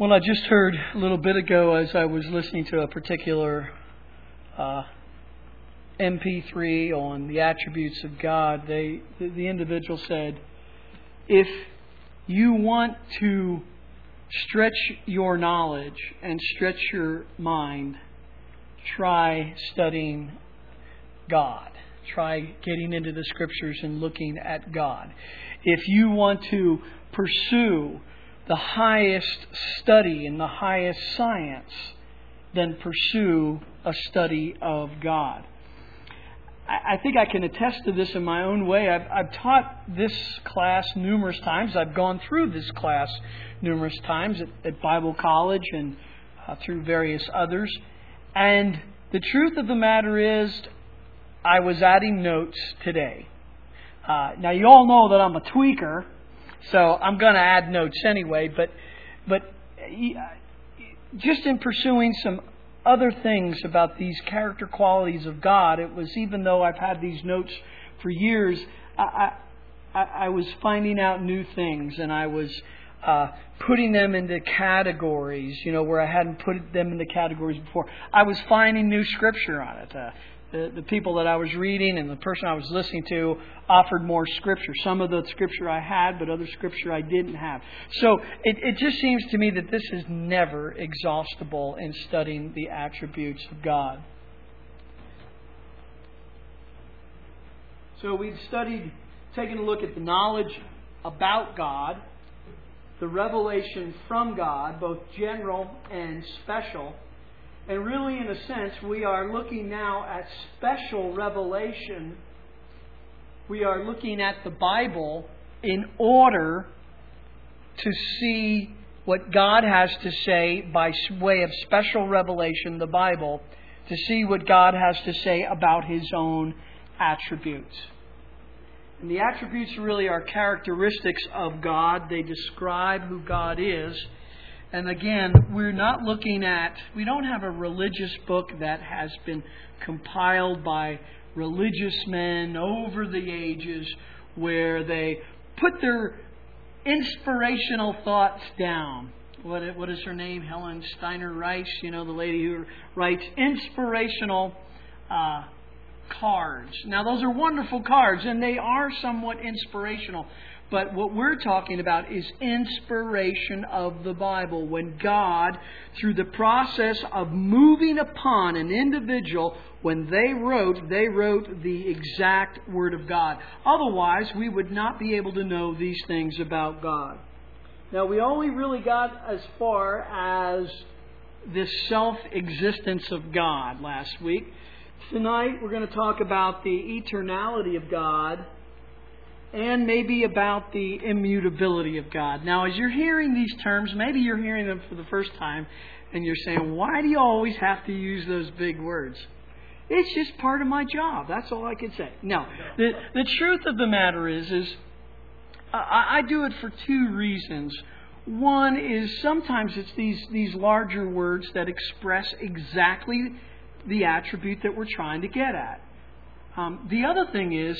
Well, I just heard a little bit ago as I was listening to a particular MP3 on the attributes of God, the individual said, if you want to stretch your knowledge and stretch your mind, try studying God. Try getting into the Scriptures and looking at God. If you want to pursue the highest study and the highest science, then pursue a study of God. I think I can attest to this in my own way. I've taught this class numerous times. I've gone through this class numerous times at Bible College and through various others. And the truth of the matter is, I was adding notes today. Now, you all know that I'm a tweaker, so I'm going to add notes anyway. But just in pursuing some other things about these character qualities of God, it was, even though I've had these notes for years, I was finding out new things, and I was putting them into categories, where I hadn't put them into categories before. I was finding new Scripture on it. The people that I was reading and the person I was listening to offered more Scripture. Some of the Scripture I had, but other Scripture I didn't have. So it just seems to me that this is never exhaustible in studying the attributes of God. So we've taken a look at the knowledge about God, the revelation from God, both general and special. And really, in a sense, we are looking now at special revelation. We are looking at the Bible in order to see what God has to say by way of special revelation, the Bible, to see what God has to say about His own attributes. And the attributes really are characteristics of God. They describe who God is. And again, we don't have a religious book that has been compiled by religious men over the ages where they put their inspirational thoughts down. What is her name? Helen Steiner Rice, the lady who writes inspirational cards. Now, those are wonderful cards, and they are somewhat inspirational. But what we're talking about is inspiration of the Bible. When God, through the process of moving upon an individual, when they wrote the exact Word of God. Otherwise, we would not be able to know these things about God. Now, we only really got as far as this self-existence of God last week. Tonight, we're going to talk about the eternality of God, and maybe about the immutability of God. Now, as you're hearing these terms, maybe you're hearing them for the first time, and you're saying, why do you always have to use those big words? It's just part of my job. That's all I can say. No, the truth of the matter is I do it for two reasons. One is sometimes it's these larger words that express exactly the attribute that we're trying to get at. The other thing is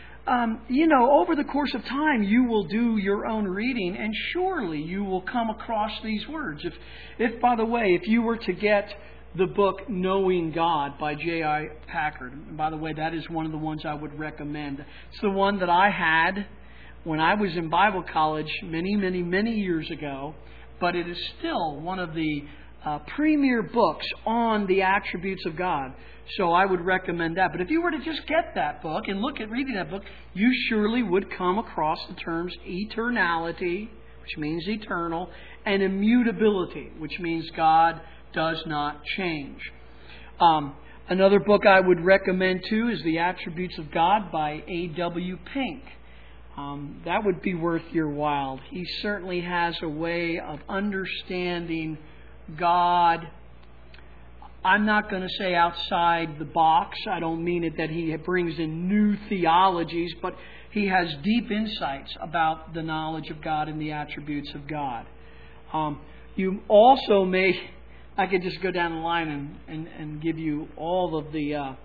over the course of time, you will do your own reading, and surely you will come across these words. If by the way, if you were to get the book Knowing God by J.I. Packer, and by the way, that is one of the ones I would recommend. It's the one that I had when I was in Bible college many, many, many years ago, but it is still one of the premier books on the attributes of God. So I would recommend that. But if you were to just get that book and look at reading that book, you surely would come across the terms eternality, which means eternal, and immutability, which means God does not change. Another book I would recommend too is The Attributes of God by A.W. Pink. That would be worth your while. He certainly has a way of understanding God. I'm not going to say outside the box. I don't mean it that he brings in new theologies, but he has deep insights about the knowledge of God and the attributes of God. You also I could just go down the line and give you all of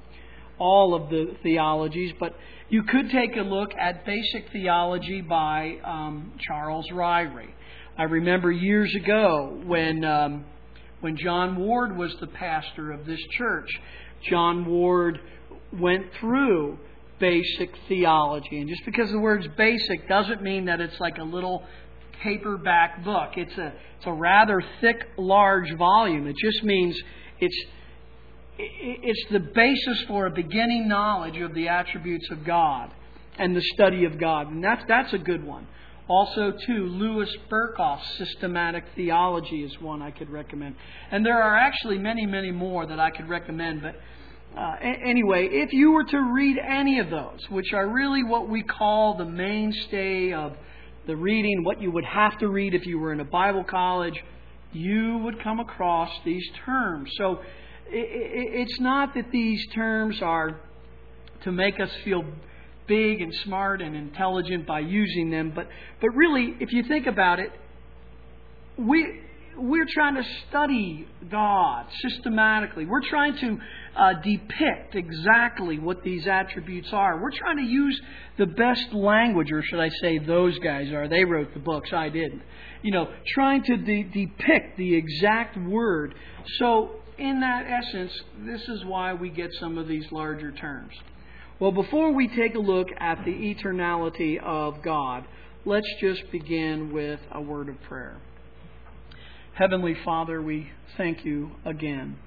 the theologies, but you could take a look at Basic Theology by Charles Ryrie. I remember years ago when John Ward was the pastor of this church. John Ward went through basic theology. And just because the word's basic doesn't mean that it's like a little paperback book. It's a rather thick, large volume. It just means it's the basis for a beginning knowledge of the attributes of God and the study of God. And that's a good one. Also, too, Louis Berkhof's Systematic Theology is one I could recommend. And there are actually many, many more that I could recommend. But anyway, if you were to read any of those, which are really what we call the mainstay of the reading, what you would have to read if you were in a Bible college, you would come across these terms. So it's not that these terms are to make us feel big and smart and intelligent by using them, but really, if you think about it, we're trying to study God systematically. We're trying to depict exactly what these attributes are. We're trying to use the best language, or should I say those guys are. They wrote the books, I didn't. Trying to depict the exact word. So, in that essence, this is why we get some of these larger terms. Well, before we take a look at the eternality of God, let's just begin with a word of prayer. Heavenly Father, we thank you again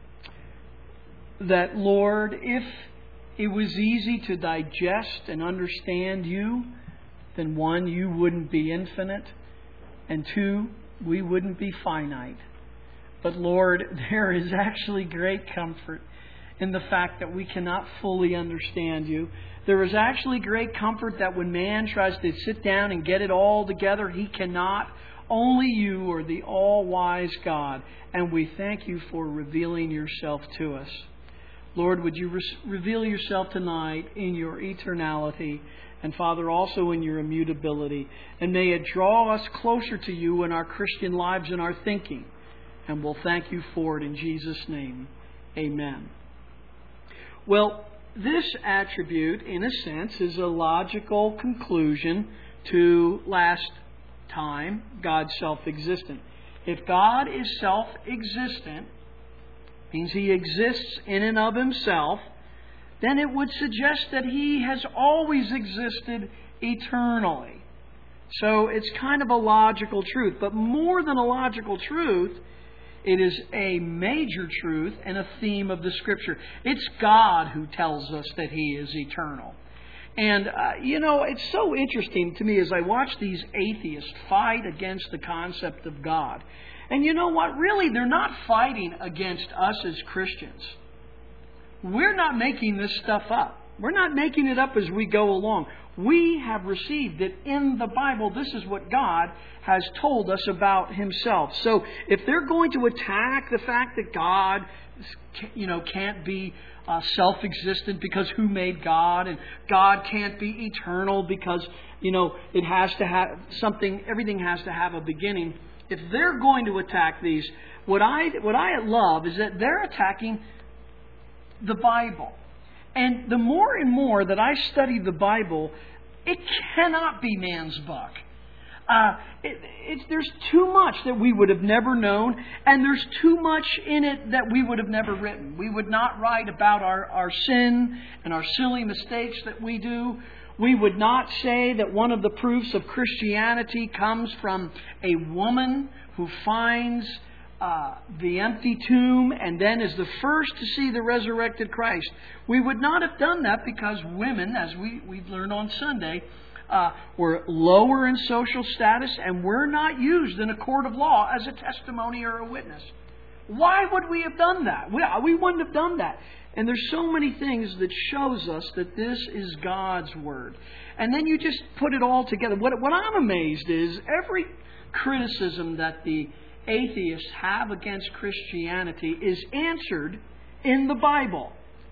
that, Lord, if it was easy to digest and understand you, then one, you wouldn't be infinite, and two, we wouldn't be finite. But Lord, there is actually great comfort in the fact that we cannot fully understand you. There is actually great comfort that when man tries to sit down and get it all together, he cannot. Only you are the all-wise God, and we thank you for revealing yourself to us. Lord, would you reveal yourself tonight in your eternality, and Father, also in your immutability, and may it draw us closer to you in our Christian lives and our thinking. And we'll thank you for it in Jesus' name. Amen. Well, this attribute, in a sense, is a logical conclusion to last time, God's self-existent. If God is self-existent, means He exists in and of Himself, then it would suggest that He has always existed eternally. So it's kind of a logical truth. But more than a logical truth, it is a major truth and a theme of the Scripture. It's God who tells us that He is eternal. And, it's so interesting to me as I watch these atheists fight against the concept of God. And you know what? Really, they're not fighting against us as Christians. We're not making this stuff up. We're not making it up as we go along. We have received it in the Bible. This is what God has told us about Himself. So if they're going to attack the fact that God, can't be self-existent because who made God, and God can't be eternal because, it has to have something, everything has to have a beginning. If they're going to attack these, what I love is that they're attacking the Bible. And the more and more that I study the Bible, it cannot be man's book. There's too much that we would have never known, and there's too much in it that we would have never written. We would not write about our sin and our silly mistakes that we do. We would not say that one of the proofs of Christianity comes from a woman who finds the empty tomb and then is the first to see the resurrected Christ. We would not have done that because women, as we've learned on Sunday, were lower in social status and were not used in a court of law as a testimony or a witness. Why would we have done that? We wouldn't have done that. And there's so many things that shows us that this is God's Word. And then you just put it all together. What I'm amazed is every criticism that the atheists have against Christianity is answered in the Bible.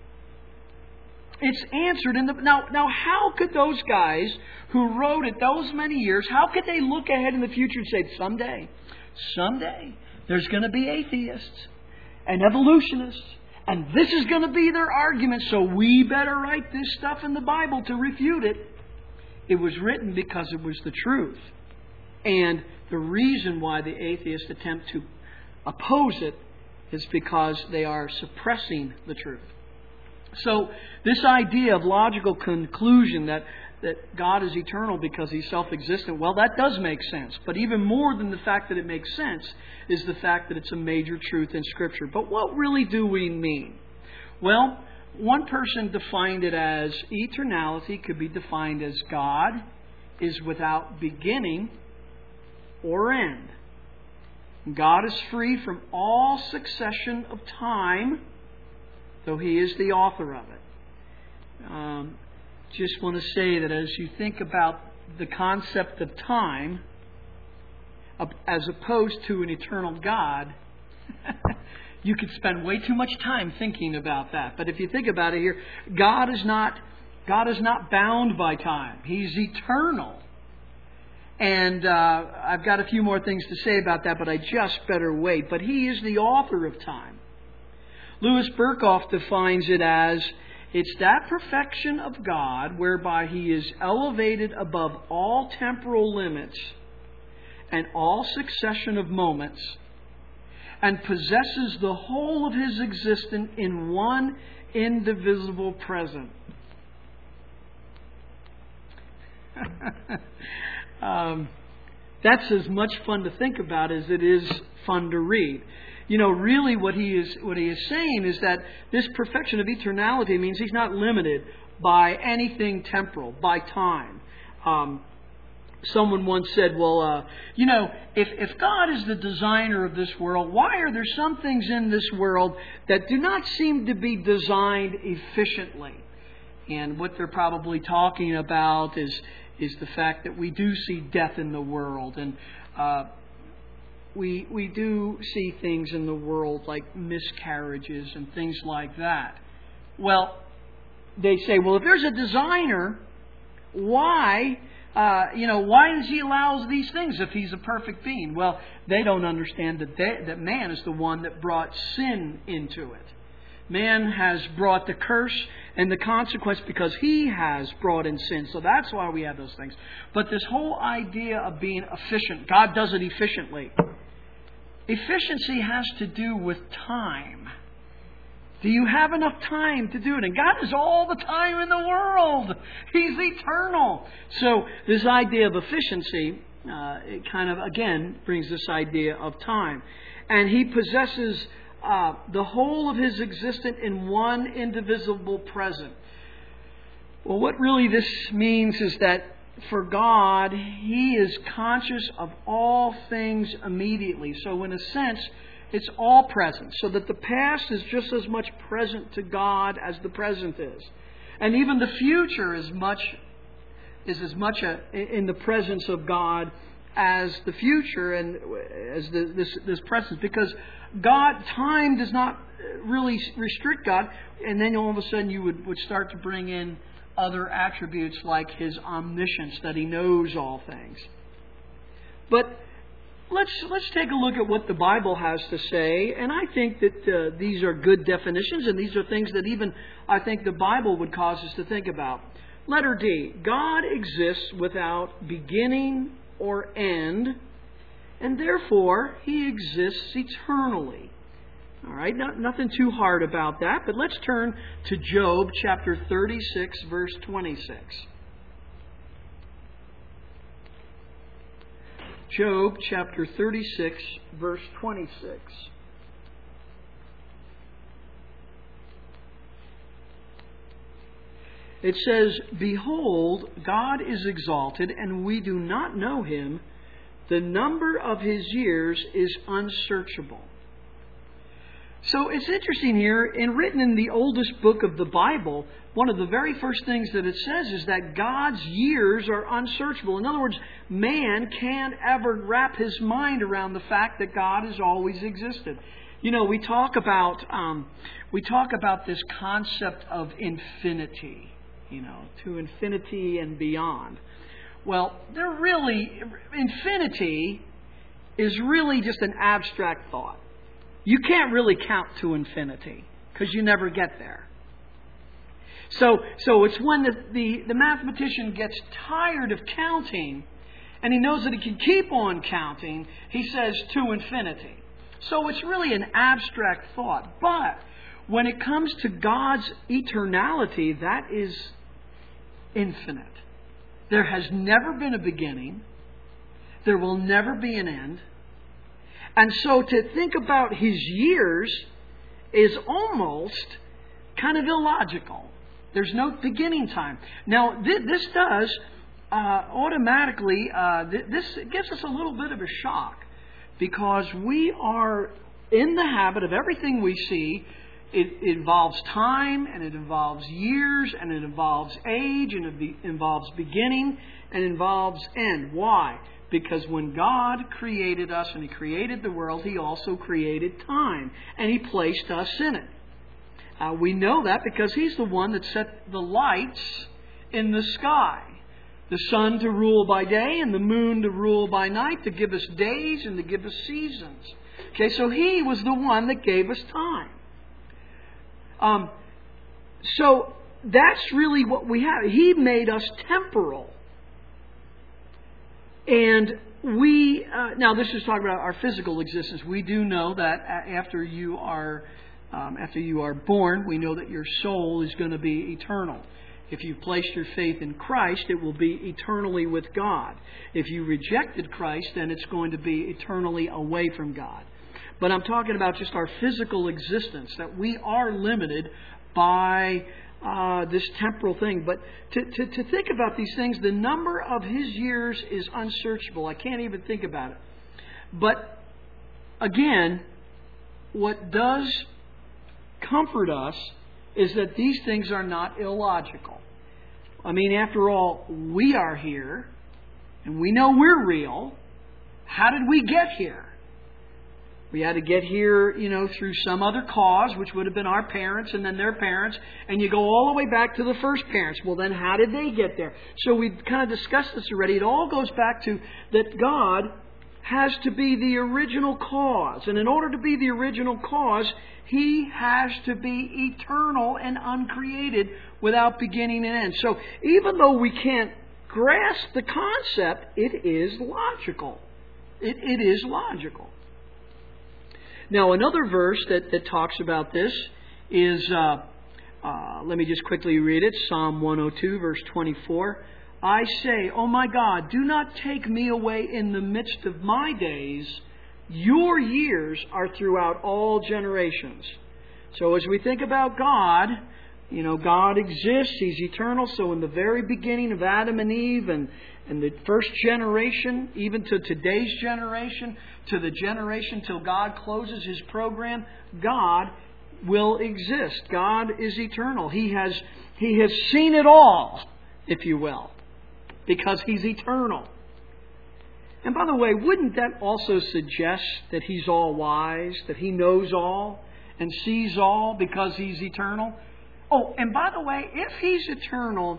It's answered in the... Now, how could those guys who wrote it those many years, how could they look ahead in the future and say, someday, there's going to be atheists and evolutionists, and this is going to be their argument, so we better write this stuff in the Bible to refute it. It was written because it was the truth. And the reason why the atheists attempt to oppose it is because they are suppressing the truth. So this idea of logical conclusion that God is eternal because He's self-existent, well, that does make sense. But even more than the fact that it makes sense is the fact that it's a major truth in Scripture. But what really do we mean? Well, one person defined it as eternality could be defined as God is without beginning or end. God is free from all succession of time, though He is the author of it. Just want to say that as you think about the concept of time, as opposed to an eternal God, you could spend way too much time thinking about that. But if you think about it here, God is not bound by time. He's eternal. And I've got a few more things to say about that, but I just better wait. But He is the author of time. Louis Berkhoff defines it as, it's that perfection of God whereby He is elevated above all temporal limits and all succession of moments, and possesses the whole of His existence in one indivisible present. That's as much fun to think about as it is fun to read. You know, really what he is saying is that this perfection of eternality means He's not limited by anything temporal, by time. Someone once said, well, if God is the designer of this world, why are there some things in this world that do not seem to be designed efficiently? And what they're probably talking about is the fact that we do see death in the world, and we do see things in the world like miscarriages and things like that. Well, they say, well, if there's a designer, why does He allow these things if He's a perfect being? Well, they don't understand that man is the one that brought sin into it. Man has brought the curse and the consequence because he has brought in sin. So that's why we have those things. But this whole idea of being efficient, God does it efficiently. Efficiency has to do with time. Do you have enough time to do it? And God has all the time in the world. He's eternal. So this idea of efficiency, it kind of, again, brings this idea of time. And He possesses the whole of His existence in one indivisible present. Well, what really this means is that for God, He is conscious of all things immediately. So in a sense, it's all present. So that the past is just as much present to God as the present is. And even the future is as much in the presence of God as the future and as this presence. Because time does not really restrict God. And then all of a sudden you would start to bring in other attributes like His omniscience, that He knows all things. But let's take a look at what the Bible has to say. And I think that these are good definitions, and these are things that even I think the Bible would cause us to think about. Letter D, God exists without beginning or end, and therefore He exists eternally. All right, nothing too hard about that, but let's turn to Job chapter 36, verse 26. Job chapter 36, verse 26. It says, "Behold, God is exalted, and we do not know Him. The number of His years is unsearchable." So it's interesting here, written in the oldest book of the Bible, one of the very first things that it says is that God's years are unsearchable. In other words, man can't ever wrap his mind around the fact that God has always existed. You know, we talk about this concept of infinity, to infinity and beyond. Well, infinity is really just an abstract thought. You can't really count to infinity because you never get there. So it's when the mathematician gets tired of counting and He knows that He can keep on counting, He says to infinity. So it's really an abstract thought. But when it comes to God's eternality, that is infinite. There has never been a beginning. There will never be an end. And so to think about His years is almost kind of illogical. There's no beginning time. Now, this does automatically, this gives us a little bit of a shock, because we are in the habit of everything we see. It involves time, and it involves years, and it involves age, and it involves beginning, and involves end. Why? Because when God created us and He created the world, He also created time, and He placed us in it. We know that because He's the one that set the lights in the sky. The sun to rule by day and the moon to rule by night, to give us days and to give us seasons. Okay, so He was the one that gave us time. So that's really what we have. He made us temporal. And we, now this is talking about our physical existence. We do know that after you are born, we know that your soul is going to be eternal. If you've placed your faith in Christ, it will be eternally with God. If you rejected Christ, then it's going to be eternally away from God. But I'm talking about just our physical existence, that we are limited by this temporal thing. But to think about these things, the number of His years is unsearchable. I can't even think about it. But again, what does comfort us is that these things are not illogical. I mean, after all, we are here, and we know we're real. How did we get here? We had to get here, through some other cause, which would have been our parents and then their parents. And you go all the way back to the first parents. Well, then how did they get there? So we've kind of discussed this already. It all goes back to that God has to be the original cause. And in order to be the original cause, He has to be eternal and uncreated without beginning and end. So even though we can't grasp the concept, it is logical. It is logical. Now, another verse that talks about this is, let me just quickly read it, Psalm 102, verse 24. I say, O my God, do not take me away in the midst of my days. Your years are throughout all generations. So as we think about God, God exists. He's eternal. So in the very beginning of Adam and Eve and the first generation, even to today's generation, to the generation till God closes His program, God will exist. God is eternal. He has seen it all, if you will, because He's eternal. And by the way, wouldn't that also suggest that He's all wise, that He knows all and sees all because He's eternal? Oh, and by the way, if He's eternal,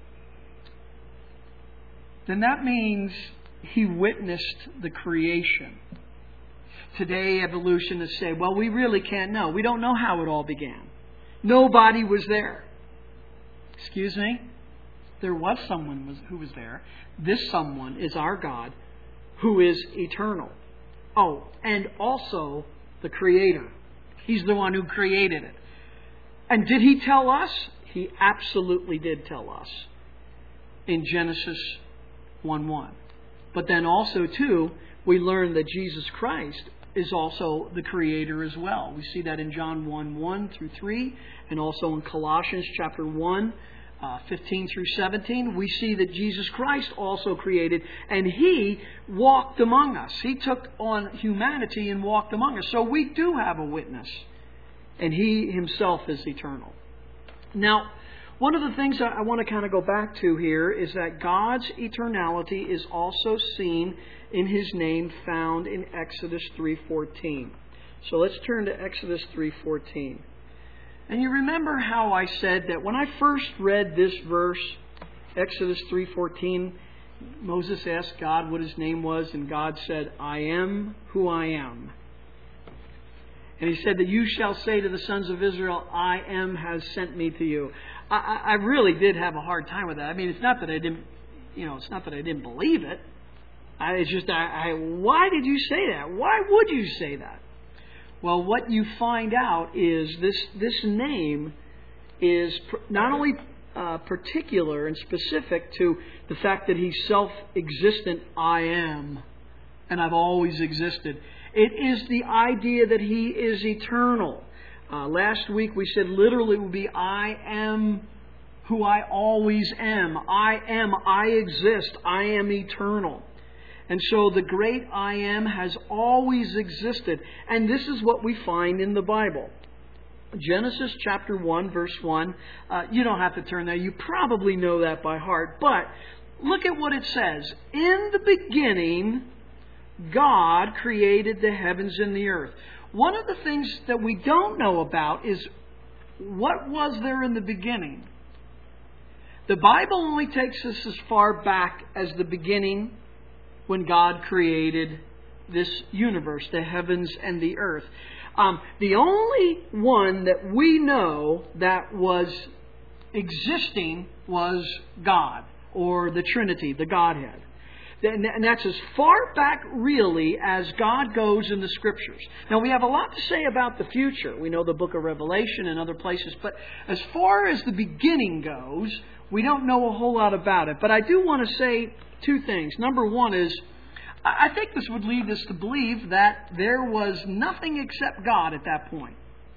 then that means He witnessed the creation. Today, evolutionists say, well, we really can't know. We don't know how it all began. Nobody was there. Excuse me? There was someone who was there. This someone is our God, who is eternal. Oh, and also the Creator. He's the one who created it. And did He tell us? He absolutely did tell us in Genesis 1:1. But then also, too, we learn that Jesus Christ is also the Creator as well. We see that in John 1:1 through 3, and also in Colossians chapter 1, 15 through 17. We see that Jesus Christ also created, and He walked among us. He took on humanity and walked among us. So we do have a witness, and He Himself is eternal. Now, one of the things I want to kind of go back to here is that God's eternality is also seen in His name found in Exodus 3:14. So let's turn to Exodus 3:14. And you remember how I said that when I first read this verse, Exodus 3:14, Moses asked God what His name was, and God said, I am who I am. And He said that you shall say to the sons of Israel, I am has sent me to you. I really did have a hard time with that. I mean, it's not that I didn't believe it. Why did you say that? Why would you say that? Well, what you find out is this name is not only particular and specific to the fact that He's self-existent, I am, and I've always existed. It is the idea that He is eternal. Last week we said literally it would be, I am who I always am. I exist, I am eternal. And so the great I am has always existed. And this is what we find in the Bible. Genesis chapter 1, verse 1. You don't have to turn there. You probably know that by heart. But look at what it says. In the beginning, God created the heavens and the earth. One of the things that we don't know about is what was there in the beginning. The Bible only takes us as far back as the beginning when God created this universe, the heavens and the earth. The only one that we know that was existing was God, or the Trinity, the Godhead. And that's as far back, really, as God goes in the Scriptures. Now, we have a lot to say about the future. We know the book of Revelation and other places. But as far as the beginning goes, we don't know a whole lot about it. But I do want to say two things. Number one is, I think this would lead us to believe that there was nothing except God at that point.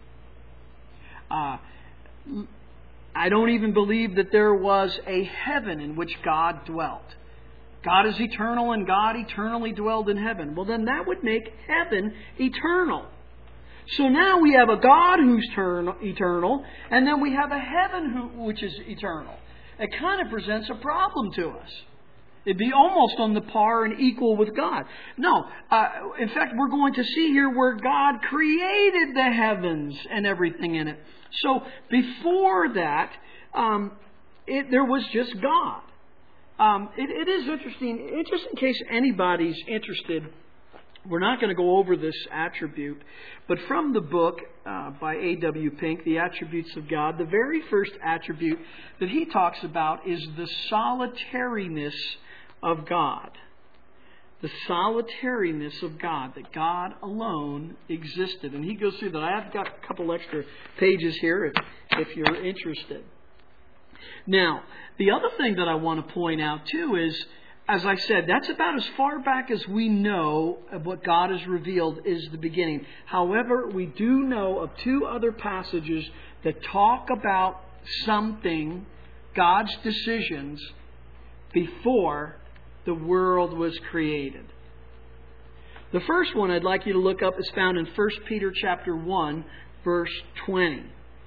I don't even believe that there was a heaven in which God dwelt. God is eternal and God eternally dwelled in heaven. Well, then that would make heaven eternal. So now we have a God who's eternal, and then we have a heaven which is eternal. It kind of presents a problem to us. It'd be almost on the par and equal with God. No, in fact, we're going to see here where God created the heavens and everything in it. So before that, there was just God. It is interesting, just in case anybody's interested, we're not going to go over this attribute, but from the book by A.W. Pink, The Attributes of God, the very first attribute that he talks about is the solitariness of God. The solitariness of God, that God alone existed. And he goes through that. I've got a couple extra pages here if you're interested. Now, the other thing that I want to point out too is, as I said, that's about as far back as we know of what God has revealed is the beginning. However, we do know of two other passages that talk about something, God's decisions, before the world was created. The first one I'd like you to look up is found in 1 Peter chapter 1, verse 20.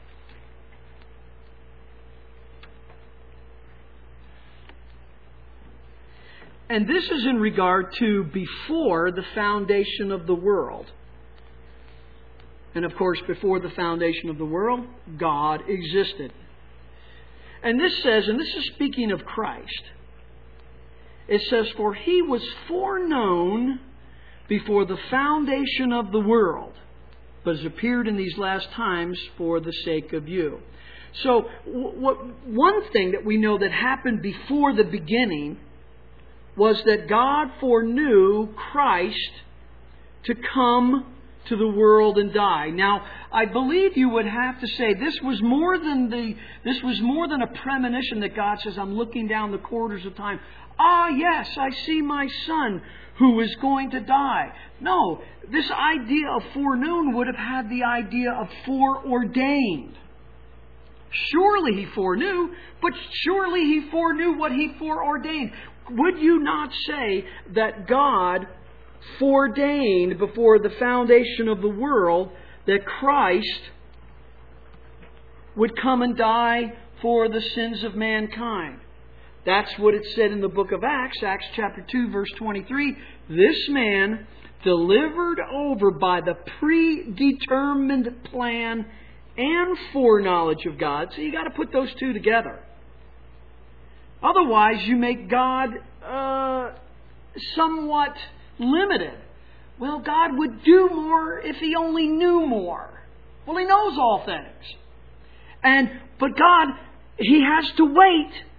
And this is in regard to before the foundation of the world. And of course, before the foundation of the world, God existed. And this says, and this is speaking of Christ, it says, for He was foreknown before the foundation of the world, but has appeared in these last times for the sake of you. So, one thing that we know that happened before the beginning was that God foreknew Christ to come to the world and die. Now, I believe you would have to say this was more than a premonition that God says, I'm looking down the corridors of time. Ah, yes, I see my Son who is going to die. No, this idea of foreknown would have had the idea of foreordained. Surely He foreknew, but surely He foreknew what He foreordained. Would you not say that God foreordained before the foundation of the world that Christ would come and die for the sins of mankind? That's what it said in the book of Acts, Acts chapter 2, verse 23. This man, delivered over by the predetermined plan and foreknowledge of God. So you got to put those two together. Otherwise, you make God somewhat limited. Well, God would do more if He only knew more. Well, He knows all things. But God, He has to wait.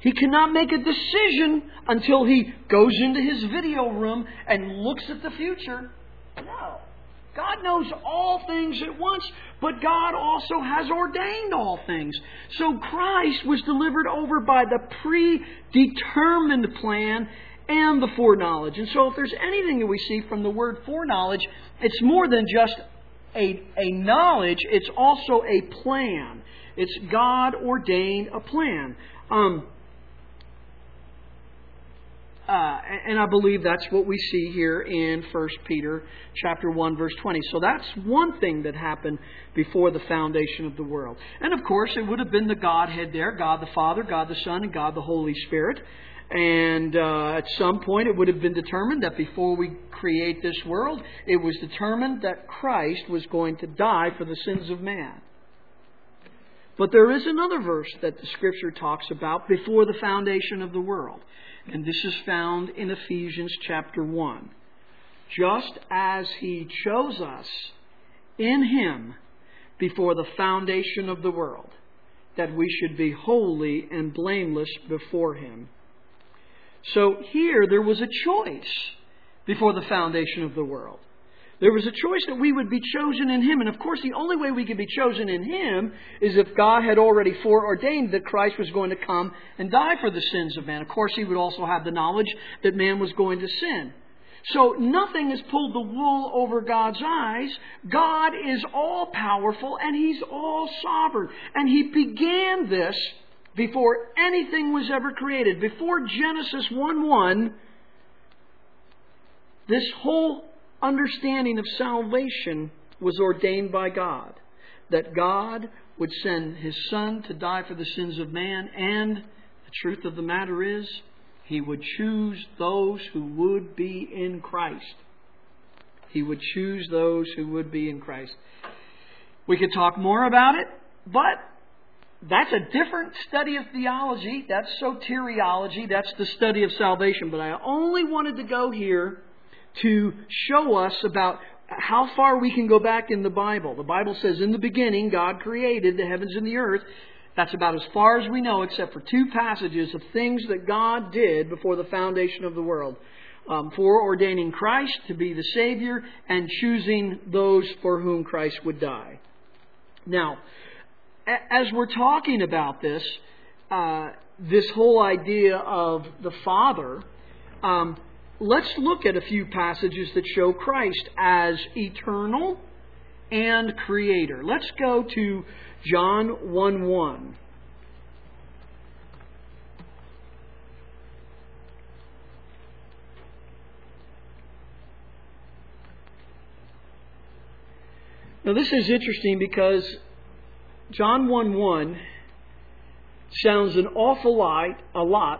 He cannot make a decision until he goes into his video room and looks at the future. No. God knows all things at once, but God also has ordained all things. So Christ was delivered over by the predetermined plan and the foreknowledge. And so if there's anything that we see from the word foreknowledge, it's more than just a knowledge, it's also a plan. It's God ordained a plan. And I believe that's what we see here in 1 Peter chapter 1, verse 20. So that's one thing that happened before the foundation of the world. And of course, it would have been the Godhead there, God the Father, God the Son, and God the Holy Spirit. And at some point, it would have been determined that before we create this world, it was determined that Christ was going to die for the sins of man. But there is another verse that the Scripture talks about before the foundation of the world. And this is found in Ephesians chapter 1. Just as He chose us in Him before the foundation of the world, that we should be holy and blameless before Him. So here there was a choice before the foundation of the world. There was a choice that we would be chosen in Him. And of course, the only way we could be chosen in Him is if God had already foreordained that Christ was going to come and die for the sins of man. Of course, He would also have the knowledge that man was going to sin. So nothing has pulled the wool over God's eyes. God is all powerful and He's all sovereign. And He began this before anything was ever created. Before Genesis 1:1, this whole understanding of salvation was ordained by God. That God would send His Son to die for the sins of man. And the truth of the matter is, He would choose those who would be in Christ. He would choose those who would be in Christ. We could talk more about it, but that's a different study of theology. That's soteriology. That's the study of salvation. But I only wanted to go here to show us about how far we can go back in the Bible. The Bible says, in the beginning, God created the heavens and the earth. That's about as far as we know, except for two passages of things that God did before the foundation of the world. Foreordaining Christ to be the Savior and choosing those for whom Christ would die. Now, as we're talking about this whole idea of the Father, let's look at a few passages that show Christ as eternal and Creator. Let's go to John 1:1. Now this is interesting because John 1:1 sounds an awful lot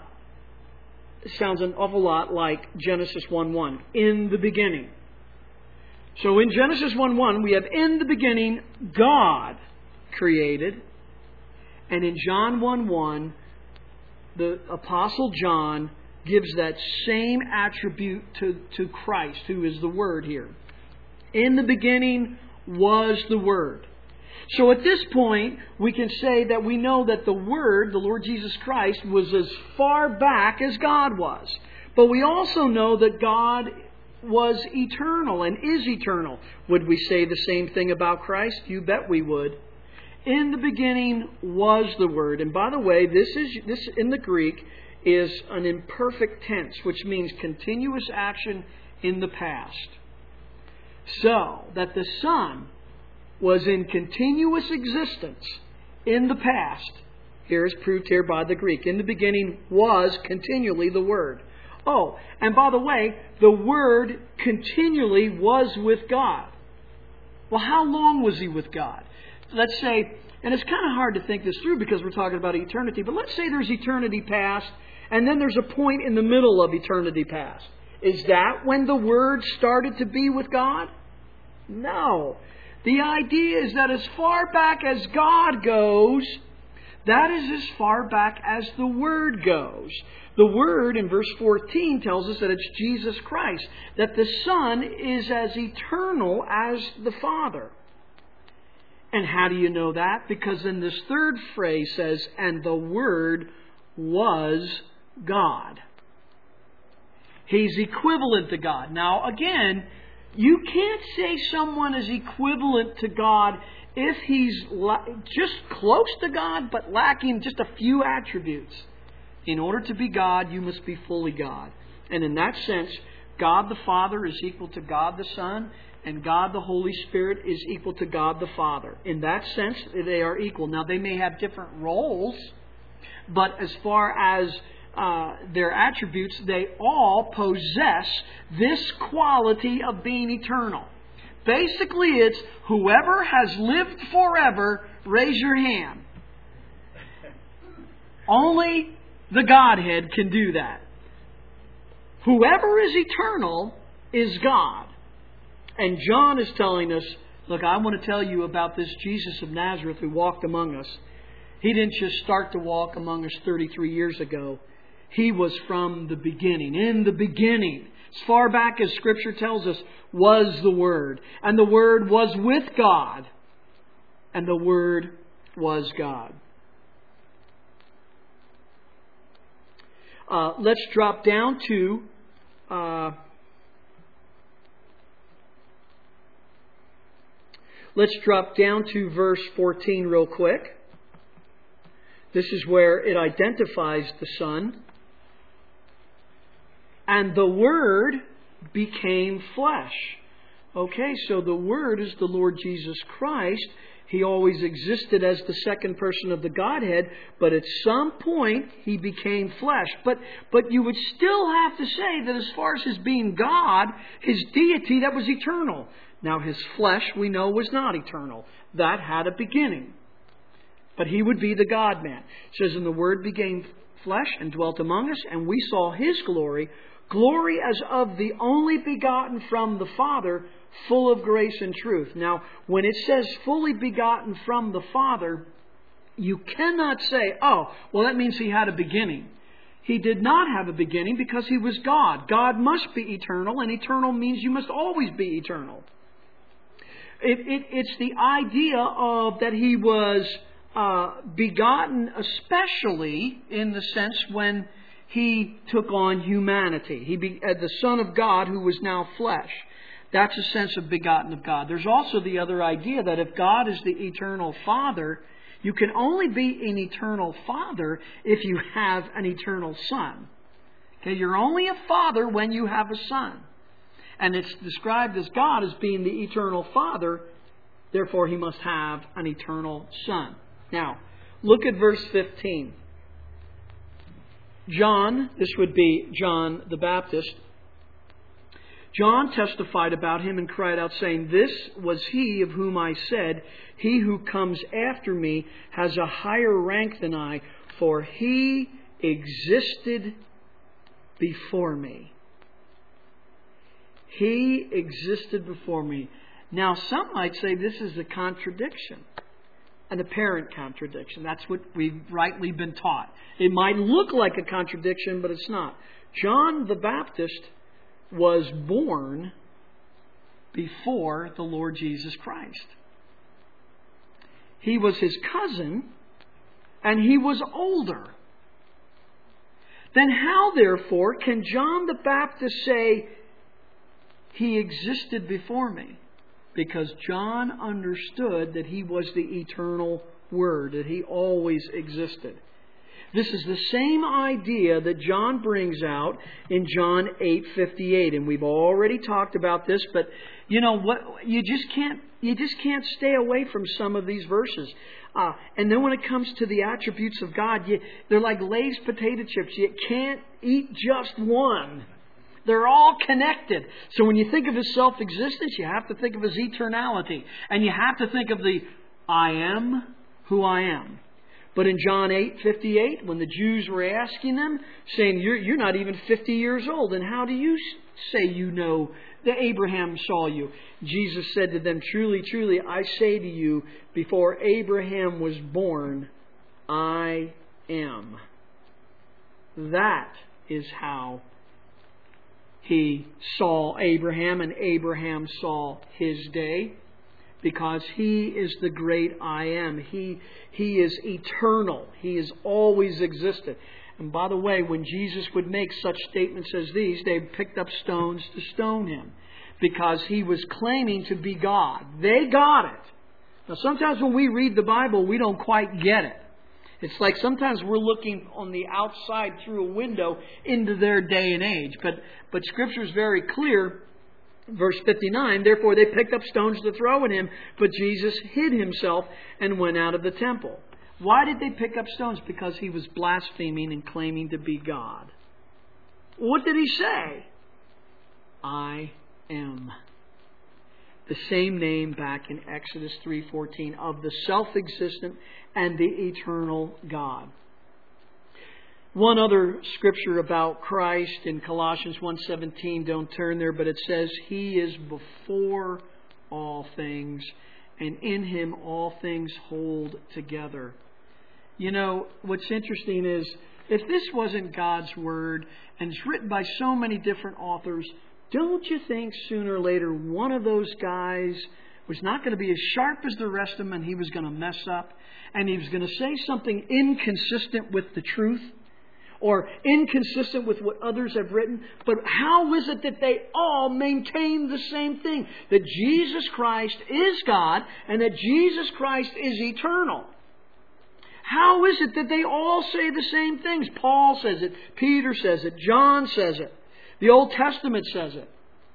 like Genesis 1:1, in the beginning. So in Genesis 1:1 we have, in the beginning, God created. And in John 1:1, the Apostle John gives that same attribute to Christ, who is the Word here. In the beginning was the Word. So at this point, we can say that we know that the Word, the Lord Jesus Christ, was as far back as God was. But we also know that God was eternal and is eternal. Would we say the same thing about Christ? You bet we would. In the beginning was the Word. And by the way, this in the Greek is an imperfect tense, which means continuous action in the past. So that the Son was in continuous existence in the past. Here is proved here by the Greek. In the beginning was continually the Word. Oh, and by the way, the Word continually was with God. Well, how long was He with God? Let's say, and it's kind of hard to think this through because we're talking about eternity, but let's say there's eternity past, and then there's a point in the middle of eternity past. Is that when the Word started to be with God? No. The idea is that as far back as God goes, that is as far back as the Word goes. The Word in verse 14 tells us that it's Jesus Christ, that the Son is as eternal as the Father. And how do you know that? Because then this third phrase says, and the Word was God. He's equivalent to God. Now, again, you can't say someone is equivalent to God if he's just close to God but lacking just a few attributes. In order to be God, you must be fully God. And in that sense, God the Father is equal to God the Son, and God the Holy Spirit is equal to God the Father. In that sense, they are equal. Now, they may have different roles, but as far as their attributes, they all possess this quality of being eternal. Basically, it's whoever has lived forever, raise your hand. Only the Godhead can do that. Whoever is eternal is God. And John is telling us, look, I want to tell you about this Jesus of Nazareth who walked among us. He didn't just start to walk among us 33 years ago. He was from the beginning. In the beginning, as far back as Scripture tells us, was the Word. And the Word was with God. And the Word was God. Let's drop down to verse 14 real quick. This is where it identifies the Son. And the Word became flesh. Okay, so the Word is the Lord Jesus Christ. He always existed as the second person of the Godhead, but at some point He became flesh. But you would still have to say that as far as His being God, His deity, that was eternal. Now His flesh, we know, was not eternal. That had a beginning. But He would be the God-man. It says, and the Word became flesh and dwelt among us, and we saw His glory, glory as of the only begotten from the Father, full of grace and truth. Now, when it says fully begotten from the Father, you cannot say, oh, well, that means He had a beginning. He did not have a beginning because He was God. God must be eternal, and eternal means you must always be eternal. It's the idea of that He was begotten, especially in the sense when He took on humanity. The Son of God who was now flesh. That's a sense of begotten of God. There's also the other idea that if God is the eternal Father, you can only be an eternal Father if you have an eternal Son. Okay, you're only a father when you have a son. And it's described as God as being the eternal Father, therefore He must have an eternal Son. Now, look at verse 15. John, this would be John the Baptist, John testified about Him and cried out, saying, this was He of whom I said, He who comes after me has a higher rank than I, for He existed before me. He existed before me. Now, some might say this is a contradiction, an apparent contradiction. That's what we've rightly been taught. It might look like a contradiction, but it's not. John the Baptist was born before the Lord Jesus Christ. He was His cousin, and he was older. Then how, therefore, can John the Baptist say, He existed before me? Because John understood that He was the eternal Word, that He always existed. This is the same idea that John brings out in John 8:58, and we've already talked about this. But you know what? You just can't stay away from some of these verses. And then when it comes to the attributes of God, they're like Lay's potato chips. You can't eat just one. They're all connected. So when you think of His self-existence, you have to think of His eternality, and you have to think of the I am who I am. But in John 8:58, when the Jews were asking them, saying, you're not even 50 years old, and how do you say you know that Abraham saw you? Jesus said to them, truly, truly, I say to you, before Abraham was born, I am. That is how He saw Abraham, and Abraham saw His day. Because He is the great I am. He is eternal. He has always existed. And by the way, when Jesus would make such statements as these, they picked up stones to stone Him because He was claiming to be God. They got it. Now, sometimes when we read the Bible, we don't quite get it. It's like sometimes we're looking on the outside through a window into their day and age. But Scripture is very clear. Verse 59, therefore they picked up stones to throw at Him, but Jesus hid Himself and went out of the temple. Why did they pick up stones? Because He was blaspheming and claiming to be God. What did He say? I am. The same name back in Exodus 3:14 of the self-existent and the eternal God. One other scripture about Christ in Colossians 1:17, don't turn there, but it says, He is before all things, and in Him all things hold together. You know, what's interesting is, if this wasn't God's Word, and it's written by so many different authors, don't you think sooner or later one of those guys was not going to be as sharp as the rest of them, and he was going to mess up, and he was going to say something inconsistent with the truth, or inconsistent with what others have written? But how is it that they all maintain the same thing? That Jesus Christ is God, and that Jesus Christ is eternal. How is it that they all say the same things? Paul says it, Peter says it, John says it, the Old Testament says it.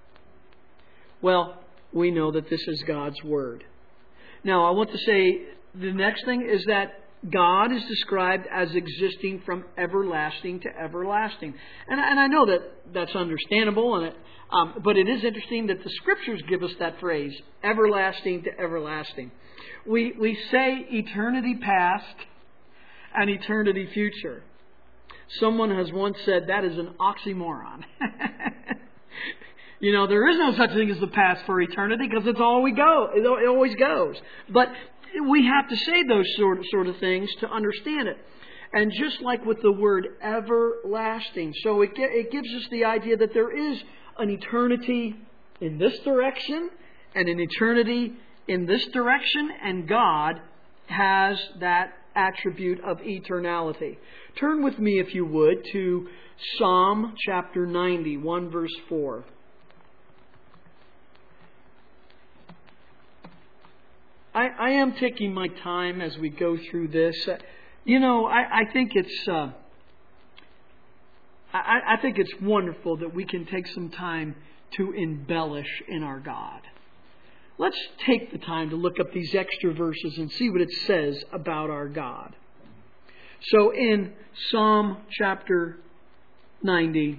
Well, we know that this is God's Word. Now, I want to say the next thing is that God is described as existing from everlasting to everlasting. And I know that that's understandable, but it is interesting that the Scriptures give us that phrase, everlasting to everlasting. We say eternity past and eternity future. Someone has once said that is an oxymoron. You know, there is no such thing as the past for eternity because it's all we go. It always goes. But we have to say those sort of things to understand it. And just like with the word everlasting, so it gives us the idea that there is an eternity in this direction and an eternity in this direction, and God has that attribute of eternality. Turn with me, if you would, to Psalm chapter 90, 1 verse 4. I am taking my time as we go through this. You know, I think it's I think it's wonderful that we can take some time to embellish in our God. Let's take the time to look up these extra verses and see what it says about our God. So in Psalm chapter 90,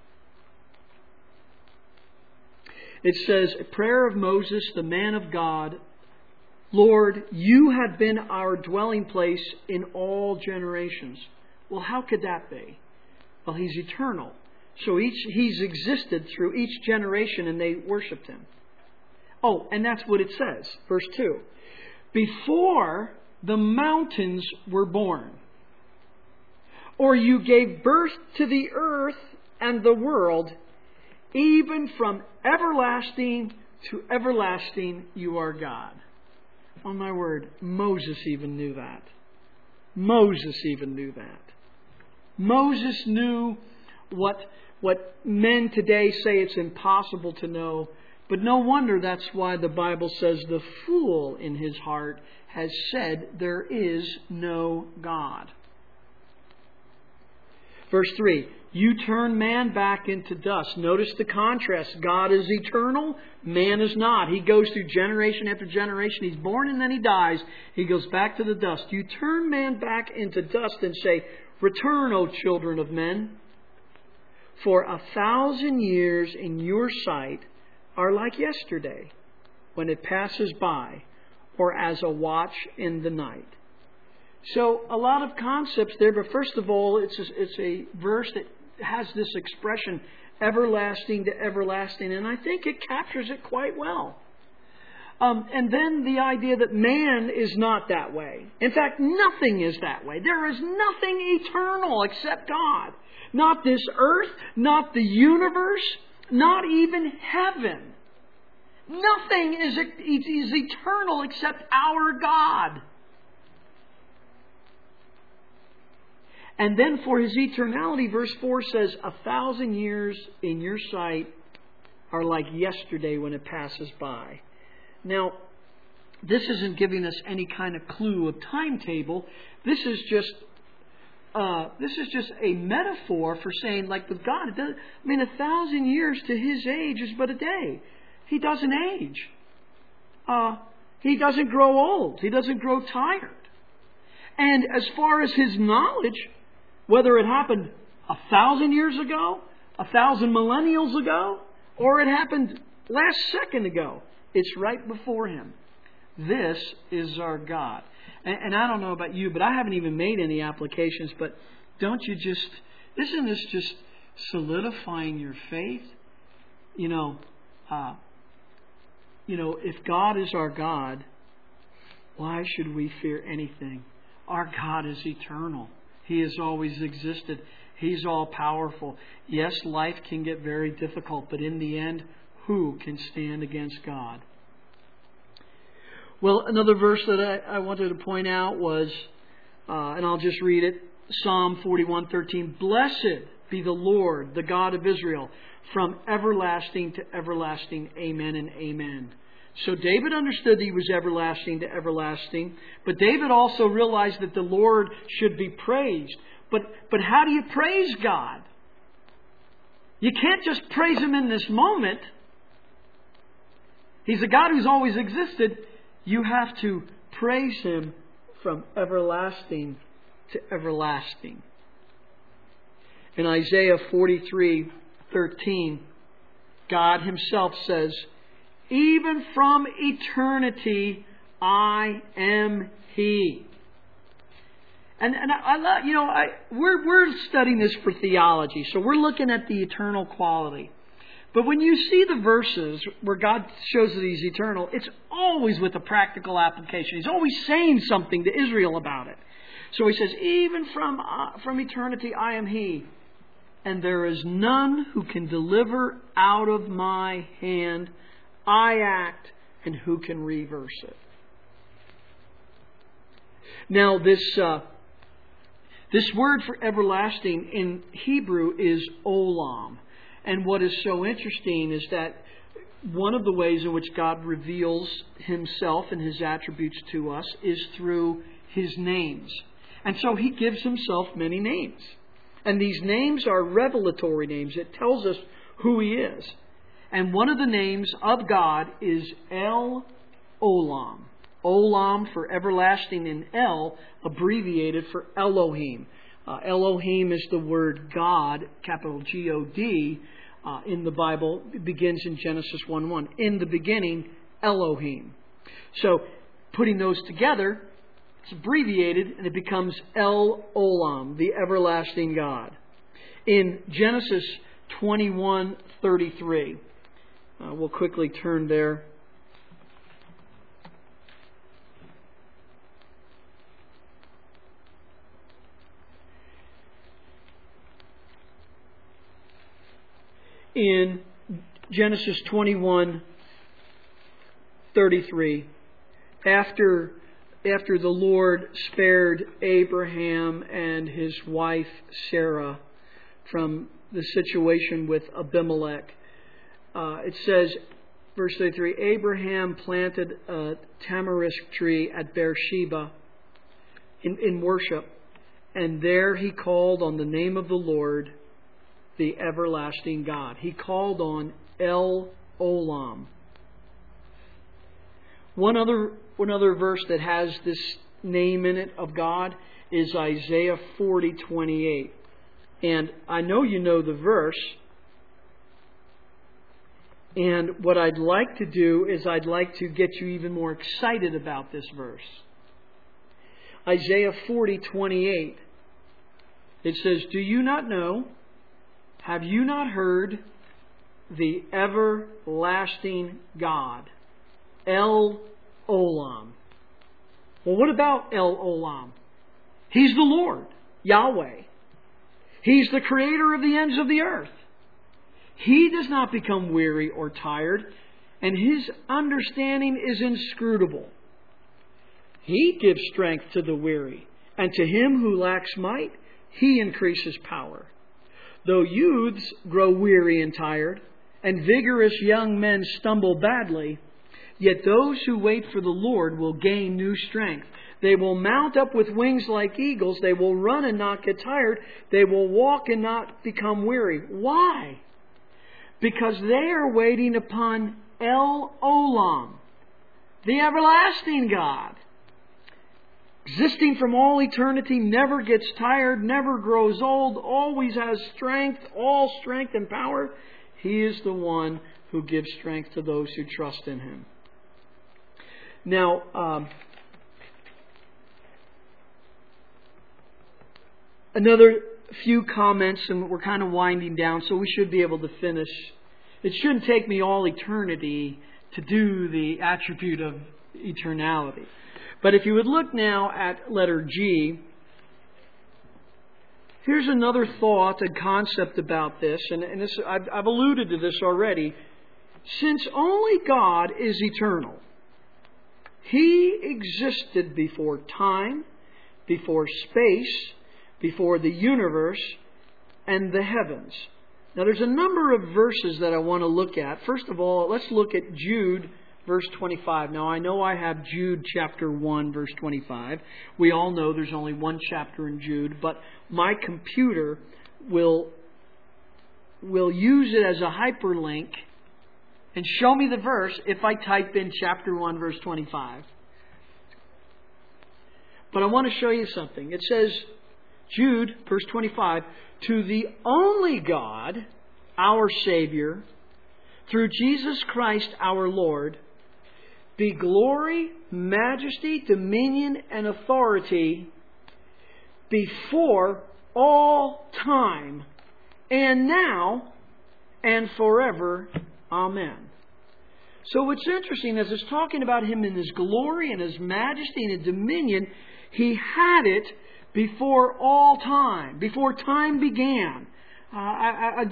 it says, a prayer of Moses, the man of God, Lord, you have been our dwelling place in all generations. Well, how could that be? Well, He's eternal. So He's existed through each generation and they worshipped Him. Oh, and that's what it says. Verse 2. Before the mountains were born, or you gave birth to the earth and the world, even from everlasting to everlasting you are God. Oh my word, Moses even knew that. Moses even knew that. Moses knew what men today say it's impossible to know. But no wonder that's why the Bible says the fool in his heart has said there is no God. Verse 3, you turn man back into dust. Notice the contrast. God is eternal. Man is not. He goes through generation after generation. He's born and then he dies. He goes back to the dust. You turn man back into dust and say, return, O children of men. For 1,000 years in your sight are like yesterday when it passes by, or as a watch in the night. So a lot of concepts there, but first of all, it's a verse that has this expression, everlasting to everlasting, and I think it captures it quite well. And then the idea that man is not that way. In fact, nothing is that way. There is nothing eternal except God. Not this earth, not the universe, not even heaven. Nothing is eternal except our God. And then for His eternality, verse 4 says, 1,000 years in your sight are like yesterday when it passes by. Now, this isn't giving us any kind of clue of timetable. This is just a metaphor for saying, like with God, 1,000 years to His age is but a day. He doesn't age. He doesn't grow old. He doesn't grow tired. And as far as His knowledge, whether it happened 1,000 years ago, 1,000 millennials ago, or it happened last second ago, it's right before Him. This is our God. And I don't know about you, but I haven't even made any applications, but isn't this just solidifying your faith? If God is our God, why should we fear anything? Our God is eternal. He has always existed. He's all powerful. Yes, life can get very difficult, but in the end, who can stand against God? Well, another verse that I wanted to point out was, and I'll just read it, Psalm 41:13. Blessed be the Lord, the God of Israel, from everlasting to everlasting. Amen and amen. So David understood that He was everlasting to everlasting, but David also realized that the Lord should be praised. But how do you praise God? You can't just praise Him in this moment. He's a God who's always existed. You have to praise Him from everlasting to everlasting. In Isaiah 43:13, God Himself says, even from eternity I am He. And I love, we're studying this for theology, so we're looking at the eternal quality. But when you see the verses where God shows that He's eternal, it's always with a practical application. He's always saying something to Israel about it. So He says, even from eternity I am He, and there is none who can deliver out of my hand. I act, and who can reverse it? Now this word for everlasting in Hebrew is olam. And what is so interesting is that one of the ways in which God reveals Himself and His attributes to us is through His names. And so He gives Himself many names. And these names are revelatory names. It tells us who He is. And one of the names of God is El Olam. Olam for everlasting, and El abbreviated for Elohim. Elohim is the word God, capital G-O-D, in the Bible. It begins in Genesis 1:1. In the beginning, Elohim. So, putting those together, it's abbreviated and it becomes El Olam, the everlasting God. In Genesis 21:33, we'll quickly turn there. In Genesis 21:33, after the Lord spared Abraham and his wife Sarah from the situation with Abimelech, it says, verse 33, Abraham planted a tamarisk tree at Beersheba in worship, and there he called on the name of the Lord, the everlasting God. He called on El Olam. One other verse that has this name in it of God is Isaiah 40:28. And I know you know the verse. And what I'd like to do is I'd like to get you even more excited about this verse. Isaiah 40:28. It says, do you not know? Have you not heard? The everlasting God, El Olam. Well, what about El Olam? He's the Lord, Yahweh. He's the creator of the ends of the earth. He does not become weary or tired, and His understanding is inscrutable. He gives strength to the weary, and to him who lacks might, He increases power. Though youths grow weary and tired, and vigorous young men stumble badly, yet those who wait for the Lord will gain new strength. They will mount up with wings like eagles. They will run and not get tired. They will walk and not become weary. Why? Because they are waiting upon El Olam, the everlasting God, existing from all eternity, never gets tired, never grows old, always has strength, all strength and power. He is the one who gives strength to those who trust in Him. Now, another few comments, and we're kind of winding down, so we should be able to finish. It shouldn't take me all eternity to do the attribute of eternality. But if you would look now at letter G, here's another thought, a concept about this, and this, I've alluded to this already. Since only God is eternal, He existed before time, before space, before the universe, and the heavens. Now there's a number of verses that I want to look at. First of all, let's look at Jude, verse 25. Now I know I have Jude chapter 1, verse 25. We all know there's only one chapter in Jude, but my computer will use it as a hyperlink and show me the verse if I type in chapter 1, verse 25. But I want to show you something. It says, Jude, verse 25, to the only God, our Savior, through Jesus Christ our Lord, be glory, majesty, dominion, and authority before all time, and now, and forever. Amen. So what's interesting is it's talking about Him in His glory and His majesty and His dominion. He had it before all time, before time began. I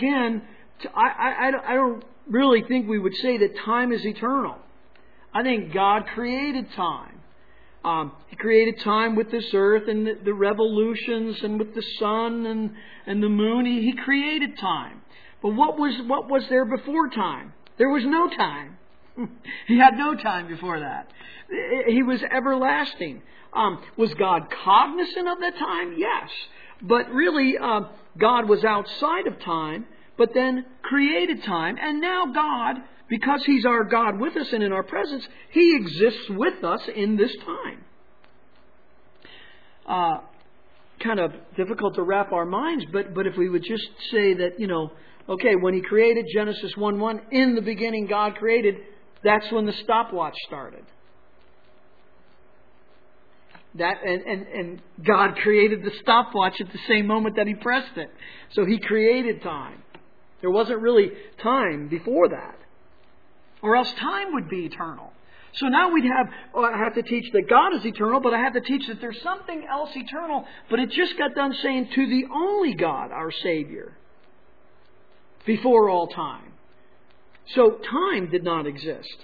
don't really think we would say that time is eternal. I think God created time. He created time with this earth and the revolutions and with the sun and the moon. He created time. But what was there before time? There was no time. He had no time before that. He was everlasting. Was God cognizant of that time? Yes. But really, God was outside of time, but then created time. And now God, because He's our God with us and in our presence, He exists with us in this time. Kind of difficult to wrap our minds, but if we would just say that, okay, when He created, Genesis 1:1, in the beginning God created, that's when the stopwatch started. That and God created the stopwatch at the same moment that He pressed it. So He created time. There wasn't really time before that. Or else time would be eternal. So now I have to teach that God is eternal, but I have to teach that there's something else eternal. But it just got done saying to the only God, our Savior, before all time. So time did not exist.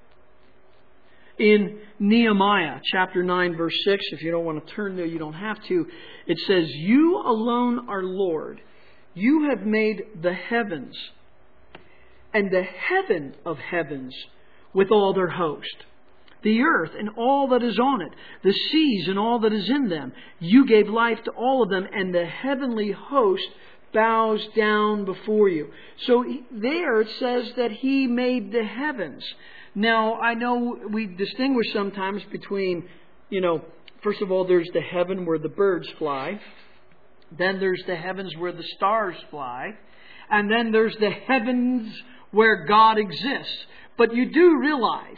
In Nehemiah chapter 9, verse 6, if you don't want to turn there, you don't have to. It says, You alone are Lord. You have made the heavens and the heaven of heavens with all their host, the earth and all that is on it, the seas and all that is in them. You gave life to all of them, and the heavenly host bows down before you. So there it says that He made the heavens. Now, I know we distinguish sometimes between, first of all, there's the heaven where the birds fly. Then there's the heavens where the stars fly. And then there's the heavens where God exists. But you do realize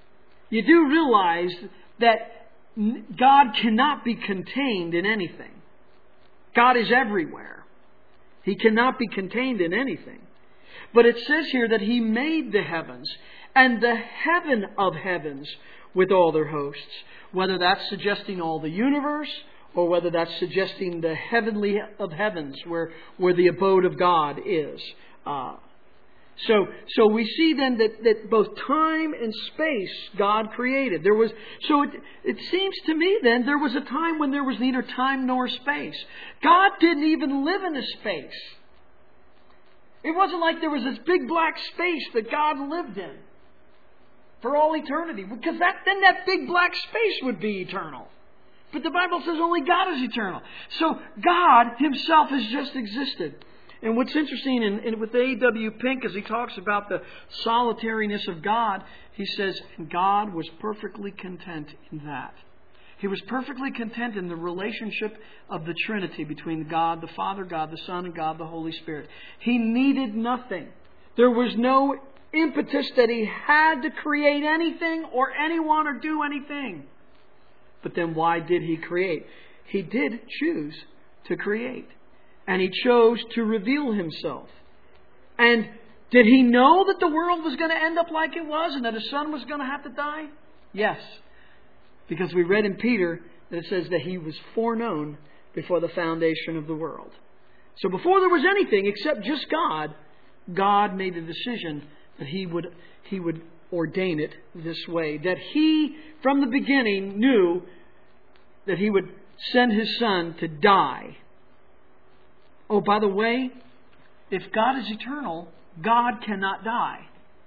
that God cannot be contained in anything. God is everywhere. He cannot be contained in anything. But it says here that He made the heavens and the heaven of heavens with all their hosts. Whether that's suggesting all the universe, or whether that's suggesting the heavenly of heavens, where the abode of God is. So we see then that both time and space God created. It seems to me then there was a time when there was neither time nor space. God didn't even live in a space. It wasn't like there was this big black space that God lived in for all eternity, because then that big black space would be eternal. But the Bible says only God is eternal. So God Himself has just existed. And what's interesting with A.W. Pink, as he talks about the solitariness of God, he says, God was perfectly content in that. He was perfectly content in the relationship of the Trinity between God the Father, God the Son, and God the Holy Spirit. He needed nothing. There was no impetus that He had to create anything or anyone or do anything. But then why did He create? He did choose to create. And He chose to reveal Himself. And did He know that the world was going to end up like it was and that His Son was going to have to die? Yes. Because we read in Peter that it says that He was foreknown before the foundation of the world. So before there was anything except just God, God made the decision that He would ordain it this way. That He, from the beginning, knew that He would send His Son to die. Oh, by the way, if God is eternal, God cannot die.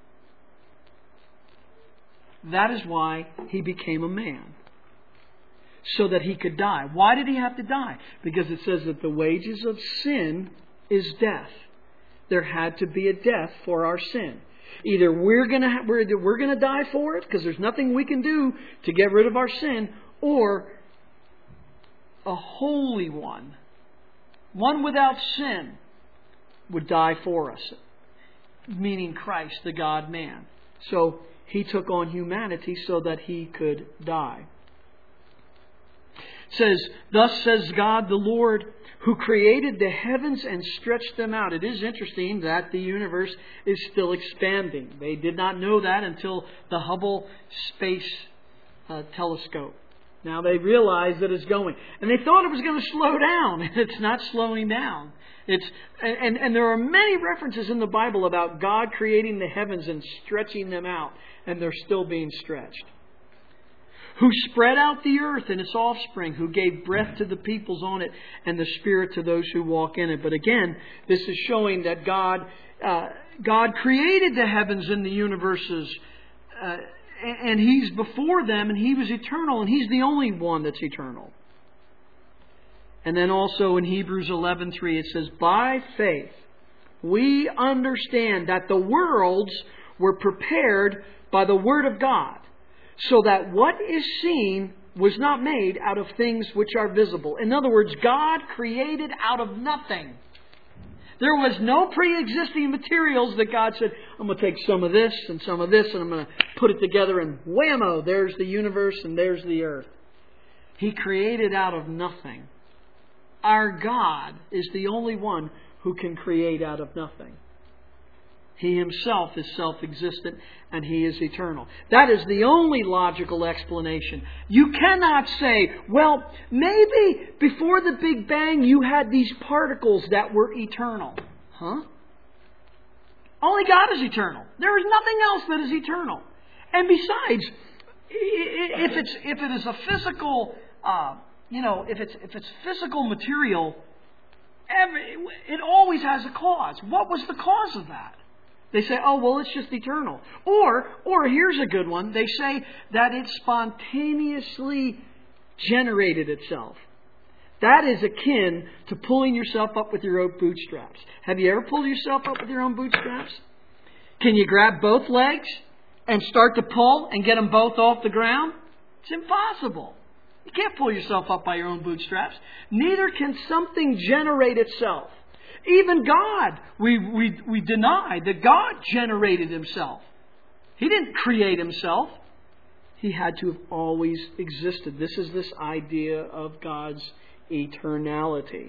That is why He became a man. So that He could die. Why did He have to die? Because it says that the wages of sin is death. There had to be a death for our sin. Either we're going to die for it because there's nothing we can do to get rid of our sin, or a holy one without sin, would die for us, meaning Christ, the God-man. So He took on humanity so that He could die. It says, "Thus says God the Lord, who created the heavens and stretched them out." It is interesting that the universe is still expanding. They did not know that until the Hubble Space Telescope. Now they realize that it's going. And they thought it was going to slow down. It's not slowing down. And there are many references in the Bible about God creating the heavens and stretching them out. And they're still being stretched. Who spread out the earth and its offspring, who gave breath to the peoples on it and the spirit to those who walk in it. But again, this is showing that God created the heavens and the universes, and He's before them, and He was eternal, and He's the only one that's eternal. And then also in Hebrews 11:3 it says, "By faith we understand that the worlds were prepared by the Word of God, so that what is seen was not made out of things which are visible." In other words, God created out of nothing. There was no pre-existing materials that God said, "I'm going to take some of this and some of this and I'm going to put it together and whammo, there's the universe and there's the earth." He created out of nothing. Our God is the only one who can create out of nothing. He Himself is self-existent and He is eternal. That is the only logical explanation. You cannot say, well, maybe before the Big Bang you had these particles that were eternal. Huh? Only God is eternal. There is nothing else that is eternal. And besides, if it is a physical, if it's physical material, it always has a cause. What was the cause of that? They say, oh, well, it's just eternal. Or here's a good one. They say that it spontaneously generated itself. That is akin to pulling yourself up with your own bootstraps. Have you ever pulled yourself up with your own bootstraps? Can you grab both legs and start to pull and get them both off the ground? It's impossible. You can't pull yourself up by your own bootstraps. Neither can something generate itself. Even God, we deny that God generated Himself. He didn't create Himself. He had to have always existed. This is this idea of God's eternality.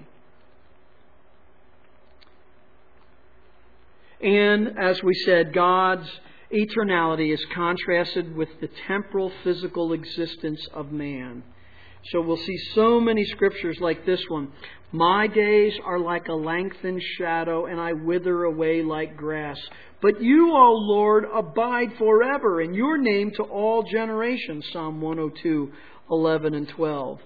And as we said, God's eternality is contrasted with the temporal physical existence of man. So we'll see so many scriptures like this one. "My days are like a lengthened shadow, and I wither away like grass. But you, O Lord, abide forever, and your name to all generations. Psalm 102, 11 and 12.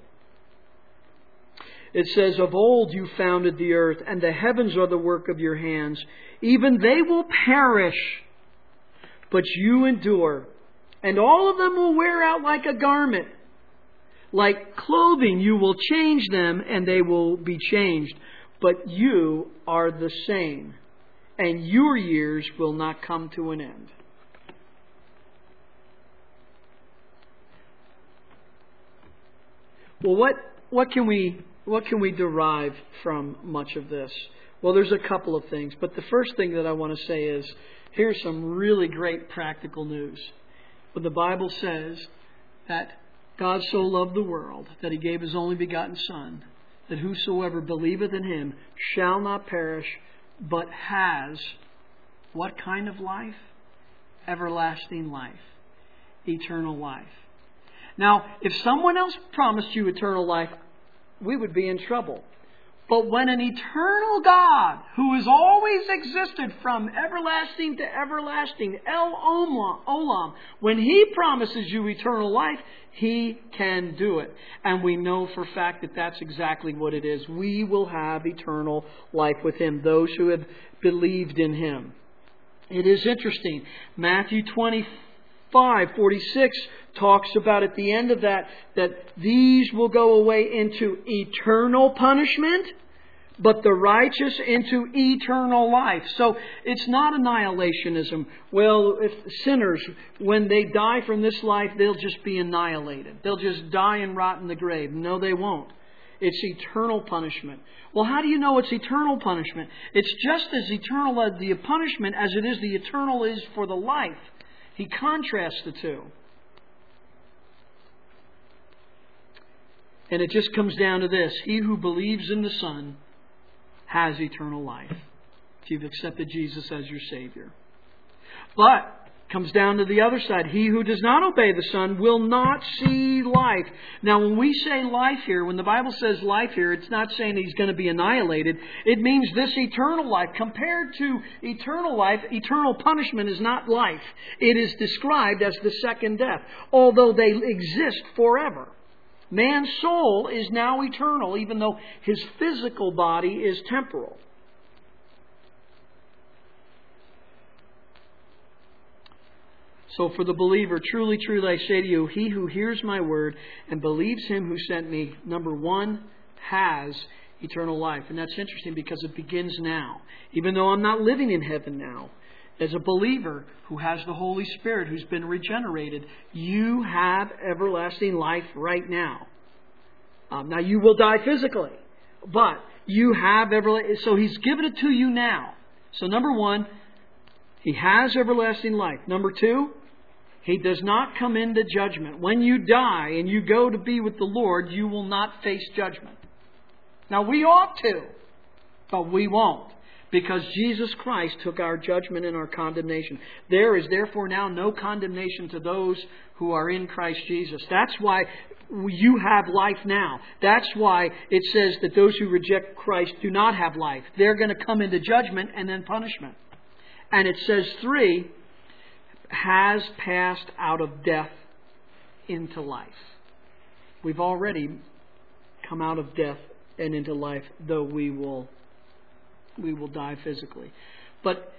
It says, of old you founded the earth, and the heavens are the work of your hands. Even they will perish, but you endure. And all of them will wear out like a garment. Like clothing, you will change them, and they will be changed. But you are the same, and your years will not come to an end. Well, what can we derive from much of this? Well, there's a couple of things. But the first thing that I want to say is, here's some really great practical news. When the Bible says that God so loved the world that He gave His only begotten Son, that whosoever believeth in Him shall not perish, but has what kind of life? Everlasting life. Eternal life. Now, if someone else promised you eternal life, we would be in trouble. But when an eternal God, who has always existed from everlasting to everlasting, El Olam, when He promises you eternal life, He can do it. And we know for a fact that that's exactly what it is. We will have eternal life with Him, those who have believed in Him. It is interesting. Matthew 25:46 talks about at the end of that these will go away into eternal punishment, but the righteous into eternal life. So it's not annihilationism. Well, if sinners, when they die from this life, they'll just be annihilated. They'll just die and rot in the grave. No, they won't. It's eternal punishment. Well, how do you know it's eternal punishment? It's just as eternal as the punishment as it is the eternal is for the life. He contrasts the two. And it just comes down to this. He who believes in the Son has eternal life, if you've accepted Jesus as your Savior. But it comes down to the other side. He who does not obey the Son will not see life. Now, when we say life here, when the Bible says life here, it's not saying he's going to be annihilated. It means this eternal life. Compared to eternal life, eternal punishment is not life. It is described as the second death, although they exist forever. Man's soul is now eternal, even though his physical body is temporal. So for the believer, truly, truly, I say to you, he who hears my word and believes Him who sent me, number one, has eternal life. And that's interesting because it begins now. Even though I'm not living in heaven now, as a believer who has the Holy Spirit, who's been regenerated, you have everlasting life right now. Now, you will die physically, but you have everlasting. So He's given it to you now. So number one, He has everlasting life. Number two, He does not come into judgment. When you die and you go to be with the Lord, you will not face judgment. Now, we ought to, but we won't. Because Jesus Christ took our judgment and our condemnation. There is therefore now no condemnation to those who are in Christ Jesus. That's why you have life now. That's why it says that those who reject Christ do not have life. They're going to come into judgment and then punishment. And it says 3, has passed out of death into life. We've already come out of death and into life, though we will die physically. But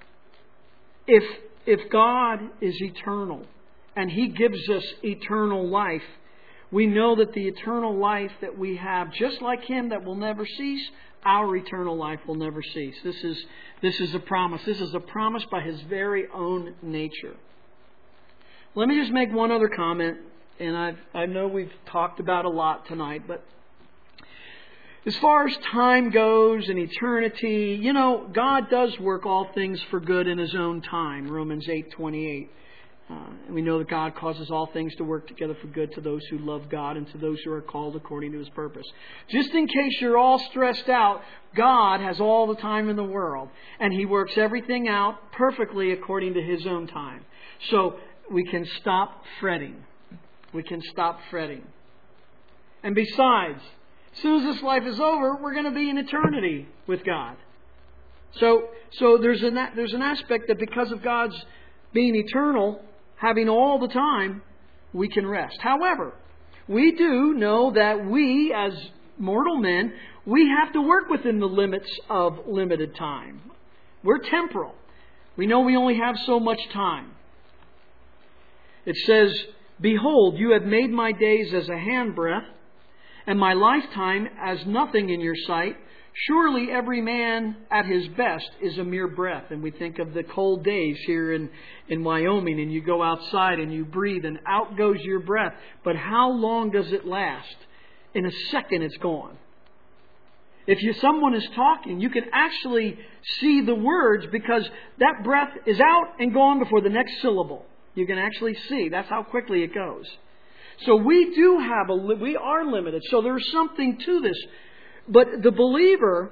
if God is eternal and He gives us eternal life, we know that the eternal life that we have, just like Him, that will never cease, our eternal life will never cease. This is a promise. This is a promise by His very own nature. Let me just make one other comment, and I know we've talked about a lot tonight, but as far as time goes and eternity, God does work all things for good in His own time. Romans 8:28. We know that God causes all things to work together for good to those who love God and to those who are called according to His purpose. Just in case you're all stressed out, God has all the time in the world. And He works everything out perfectly according to His own time. So we can stop fretting. We can stop fretting. And besides, as soon as this life is over, we're going to be in eternity with God. So there's an aspect that because of God's being eternal, having all the time, we can rest. However, we do know that we, as mortal men, we have to work within the limits of limited time. We're temporal. We know we only have so much time. It says, "Behold, you have made my days as a handbreadth, and my lifetime as nothing in your sight. Surely every man at his best is a mere breath." And we think of the cold days here in Wyoming, and you go outside and you breathe and out goes your breath. But how long does it last? In a second it's gone. If someone is talking, you can actually see the words because that breath is out and gone before the next syllable. You can actually see. That's how quickly it goes. So we are limited. So there's something to this. But the believer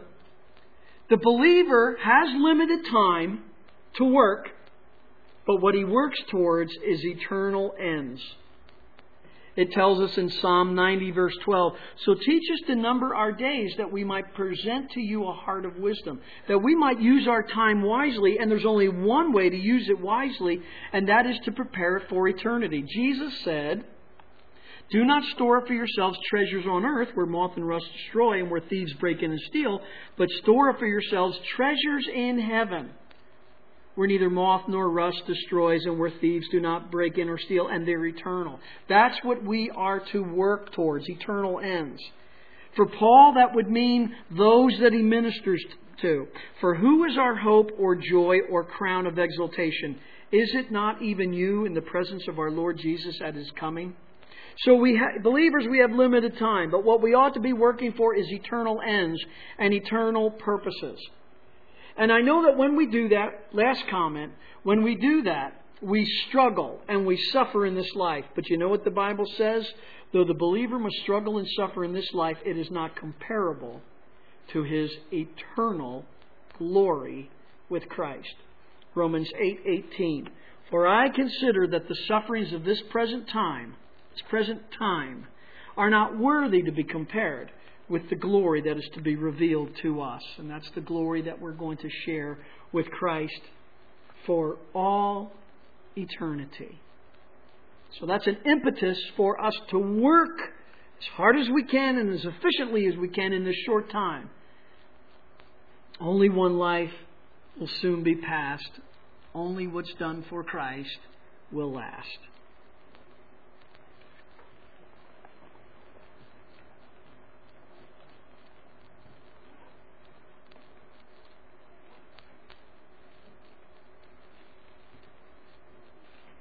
has limited time to work, but what he works towards is eternal ends. It tells us in Psalm 90 verse 12, "So teach us to number our days that we might present to you a heart of wisdom." That we might use our time wisely, and there's only one way to use it wisely, and that is to prepare it for eternity. Jesus said, "Do not store up for yourselves treasures on earth where moth and rust destroy and where thieves break in and steal, but store up for yourselves treasures in heaven where neither moth nor rust destroys and where thieves do not break in or steal, and they're eternal." That's what we are to work towards, eternal ends. For Paul, that would mean those that he ministers to. "For who is our hope or joy or crown of exaltation? Is it not even you in the presence of our Lord Jesus at His coming?" So believers, we have limited time, but what we ought to be working for is eternal ends and eternal purposes. And I know that when we do that, last comment, when we do that, we struggle and we suffer in this life. But you know what the Bible says? Though the believer must struggle and suffer in this life, it is not comparable to his eternal glory with Christ. Romans 8:18. "For I consider that the sufferings of this present time, are not worthy to be compared with the glory that is to be revealed to us." And that's the glory that we're going to share with Christ for all eternity. So that's an impetus for us to work as hard as we can and as efficiently as we can in this short time. Only one life will soon be past. Only what's done for Christ will last.